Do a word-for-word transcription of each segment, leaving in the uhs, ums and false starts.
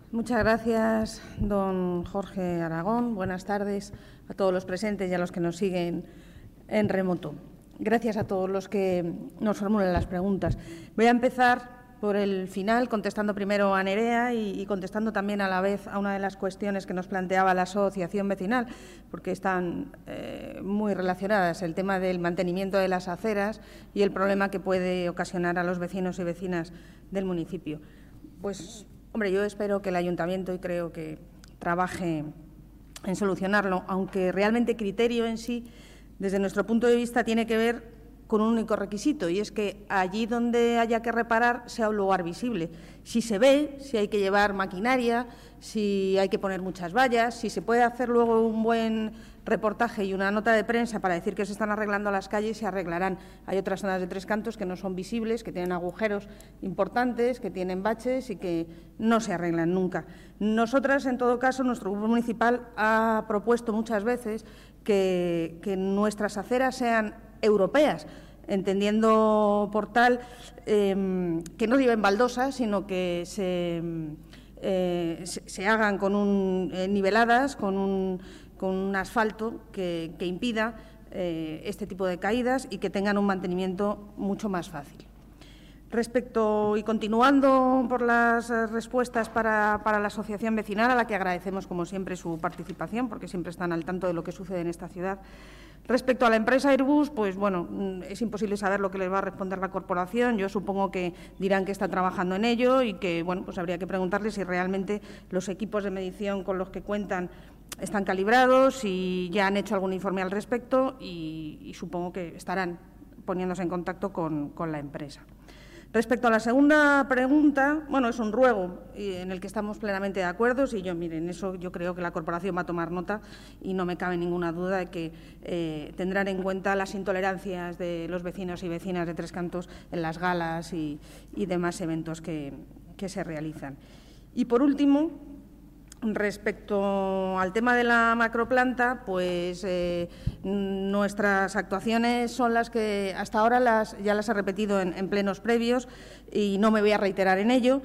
Muchas gracias, don Jorge Aragón. Buenas tardes a todos los presentes y a los que nos siguen en remoto. Gracias a todos los que nos formulan las preguntas. Voy a empezar por el final, contestando primero a Nerea y, y contestando también a la vez a una de las cuestiones que nos planteaba la asociación vecinal, porque están eh, muy relacionadas, el tema del mantenimiento de las aceras y el problema que puede ocasionar a los vecinos y vecinas del municipio. Pues, hombre, yo espero que el Ayuntamiento, y creo que trabaje en solucionarlo, aunque realmente criterio en sí, desde nuestro punto de vista, tiene que ver con un único requisito, y es que allí donde haya que reparar sea un lugar visible. Si se ve, si hay que llevar maquinaria, si hay que poner muchas vallas, si se puede hacer luego un buen reportaje y una nota de prensa para decir que se están arreglando las calles, se arreglarán. Hay otras zonas de Tres Cantos que no son visibles, que tienen agujeros importantes, que tienen baches y que no se arreglan nunca. Nosotras, en todo caso, nuestro grupo municipal ha propuesto muchas veces que, que nuestras aceras sean europeas, entendiendo por tal eh, que no lleven baldosas, sino que se, eh, se, se hagan con un, eh, niveladas, con un, con un asfalto que, que impida eh, este tipo de caídas y que tengan un mantenimiento mucho más fácil. Respecto y continuando por las respuestas para, para la asociación vecinal, a la que agradecemos como siempre su participación, porque siempre están al tanto de lo que sucede en esta ciudad. Respecto a la empresa Airbus, pues bueno, es imposible saber lo que les va a responder la corporación. Yo supongo que dirán que está trabajando en ello y que, bueno, pues habría que preguntarles si realmente los equipos de medición con los que cuentan están calibrados, si ya han hecho algún informe al respecto y, y supongo que estarán poniéndose en contacto con, con la empresa. Respecto a la segunda pregunta, bueno, es un ruego en el que estamos plenamente de acuerdo. Y yo, miren, eso yo creo que la corporación va a tomar nota y no me cabe ninguna duda de que eh, tendrán en cuenta las intolerancias de los vecinos y vecinas de Tres Cantos en las galas y, y demás eventos que, que se realizan. Y, por último, respecto al tema de la macroplanta, pues eh, nuestras actuaciones son las que hasta ahora las, ya las he repetido en, en plenos previos y no me voy a reiterar en ello,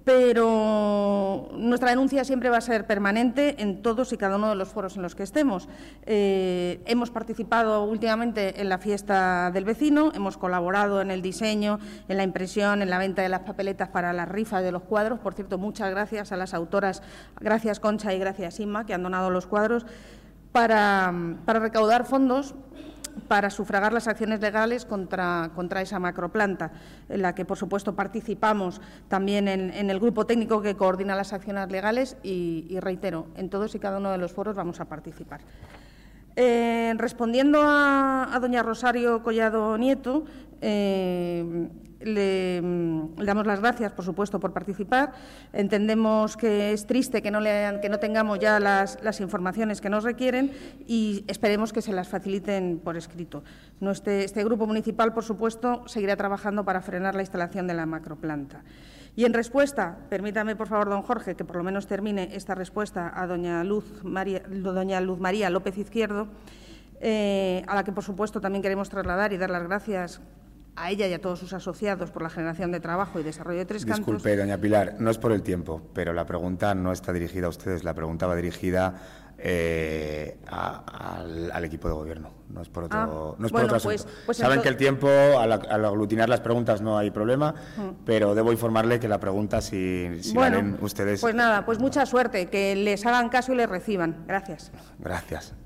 pero nuestra denuncia siempre va a ser permanente en todos y cada uno de los foros en los que estemos. Eh, hemos participado últimamente en la fiesta del vecino, hemos colaborado en el diseño, en la impresión, en la venta de las papeletas para las rifas de los cuadros. Por cierto, muchas gracias a las autoras, gracias Concha y gracias Inma, que han donado los cuadros, para, para recaudar fondos para sufragar las acciones legales contra, contra esa macroplanta, en la que, por supuesto, participamos también en, en el grupo técnico que coordina las acciones legales y, y, reitero, en todos y cada uno de los foros vamos a participar. Eh, respondiendo a, a doña Rosario Collado Nieto, eh, le, le damos las gracias, por supuesto, por participar. Entendemos que es triste que no, le, que no tengamos ya las, las informaciones que nos requieren y esperemos que se las faciliten por escrito. Nuestro, este grupo municipal, por supuesto, seguirá trabajando para frenar la instalación de la macroplanta. Y en respuesta, permítame, por favor, don Jorge, que por lo menos termine esta respuesta a doña Luz María, doña Luz María López Izquierdo, eh, a la que, por supuesto, también queremos trasladar y dar las gracias a ella y a todos sus asociados por la generación de trabajo y desarrollo de Tres Cantos. Disculpe, doña Pilar, no es por el tiempo, pero la pregunta no está dirigida a ustedes, la pregunta va dirigida eh, a, al, al equipo de gobierno, no es por otro, ah, no es bueno, por otro pues, asunto. Pues Saben entonces... que el tiempo, al, al aglutinar las preguntas no hay problema, mm. pero debo informarle que la pregunta, si, si bueno, la leen ustedes... Pues nada, pues mucha suerte, que les hagan caso y les reciban. Gracias. Gracias.